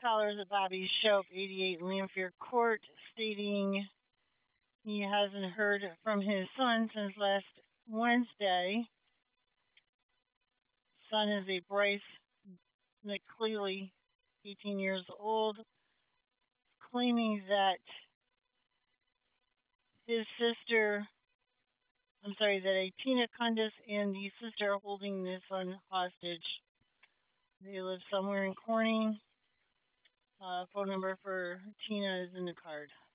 callers at Bobby Shope, 88 Lanphier Court, stating he hasn't heard from his son since last Wednesday. Son is a Bryce McCleary, 18 years old, claiming that his sister, that a Tina Cundis and the sister are holding the son hostage. They live somewhere in Corning. Phone number for Tina is in the card.